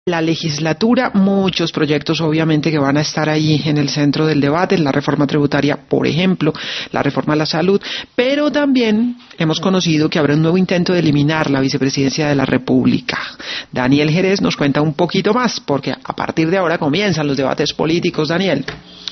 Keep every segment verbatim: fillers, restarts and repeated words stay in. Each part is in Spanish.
La legislatura, muchos proyectos obviamente que van a estar ahí en el centro del debate, la reforma tributaria, por ejemplo, la reforma a la salud, pero también hemos conocido que habrá un nuevo intento de eliminar la vicepresidencia de la República. Daniel Jerez nos cuenta un poquito más, porque a partir de ahora comienzan los debates políticos. Daniel.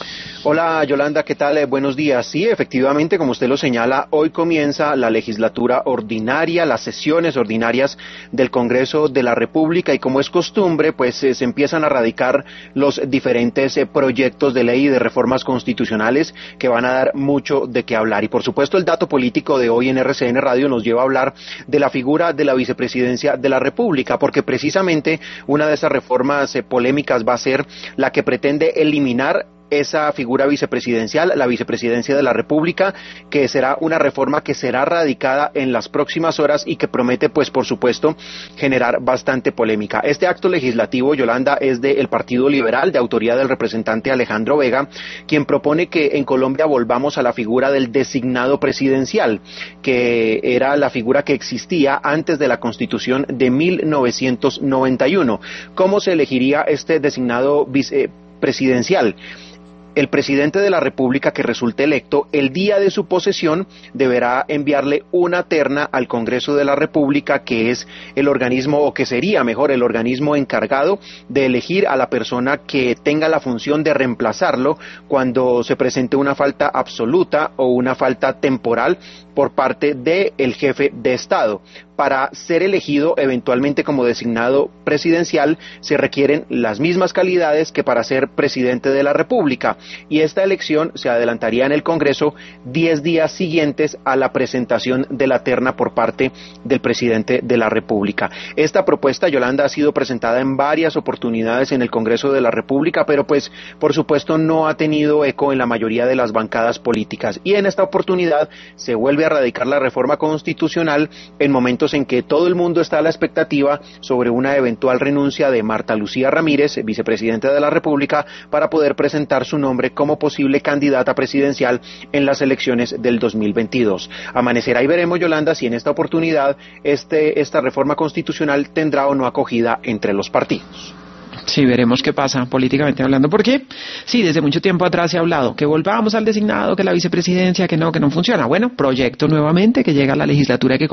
Hola Yolanda, ¿qué tal? Eh, buenos días. Sí, efectivamente, como usted lo señala, hoy comienza la legislatura ordinaria, las sesiones ordinarias del Congreso de la República y como es costumbre, pues eh, se empiezan a radicar los diferentes eh, proyectos de ley y de reformas constitucionales que van a dar mucho de qué hablar. Y por supuesto el dato político de hoy en R C N Radio nos lleva a hablar de la figura de la vicepresidencia de la República, porque precisamente una de esas reformas eh, polémicas va a ser la que pretende eliminar esa figura vicepresidencial, la vicepresidencia de la República, que será una reforma que será radicada en las próximas horas y que promete, pues por supuesto, generar bastante polémica. Este acto legislativo, Yolanda, es del Partido Liberal, de autoría del representante Alejandro Vega, quien propone que en Colombia volvamos a la figura del designado presidencial, que era la figura que existía antes de la Constitución de mil novecientos noventa y uno. ¿Cómo se elegiría este designado vicepresidencial? El presidente de la República que resulte electo, el día de su posesión, deberá enviarle una terna al Congreso de la República, que es el organismo, o que sería mejor el organismo encargado de elegir a la persona que tenga la función de reemplazarlo cuando se presente una falta absoluta o una falta temporal por parte del jefe de Estado. Para ser elegido eventualmente como designado presidencial se requieren las mismas calidades que para ser presidente de la República y esta elección se adelantaría en el Congreso diez días siguientes a la presentación de la terna por parte del presidente de la República. Esta propuesta, Yolanda, ha sido presentada en varias oportunidades en el Congreso de la República, pero pues por supuesto no ha tenido eco en la mayoría de las bancadas políticas y en esta oportunidad se vuelve a radicar la reforma constitucional en momentos en que todo el mundo está a la expectativa sobre una eventual renuncia de Marta Lucía Ramírez, vicepresidenta de la República, para poder presentar su nombre como posible candidata presidencial en las elecciones del dos mil veintidós. Amanecerá y veremos, Yolanda, si en esta oportunidad este, esta reforma constitucional tendrá o no acogida entre los partidos. Sí, veremos qué pasa políticamente hablando, porque sí, desde mucho tiempo atrás se ha hablado que volvamos al designado, que la vicepresidencia, que no, que no funciona. Bueno, proyecto nuevamente que llega a la legislatura que